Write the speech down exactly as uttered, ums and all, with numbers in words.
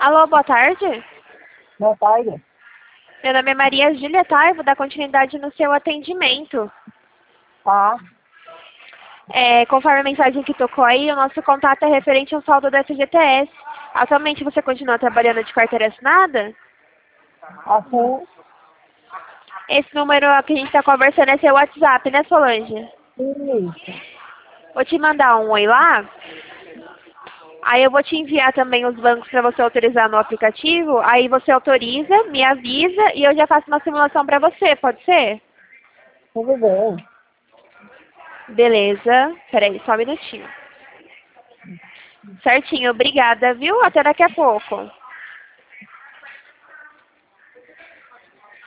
Alô, boa tarde. Boa tarde. Meu nome é Maria Júlia, tá? Eu vou dar continuidade no seu atendimento. Tá. É, conforme a mensagem que tocou aí, o nosso contato é referente ao saldo do F G T S. Atualmente você continua trabalhando de carteira assinada? Assim, Esse número que a gente está conversando é seu WhatsApp, né, Solange? isso. Vou te mandar um oi lá. Aí eu vou te enviar também os bancos para você autorizar no aplicativo. Aí você autoriza, me avisa e eu já faço uma simulação para você, pode ser? Tudo bem. Beleza. Peraí, só um minutinho. Certinho, obrigada, viu? Até daqui a pouco.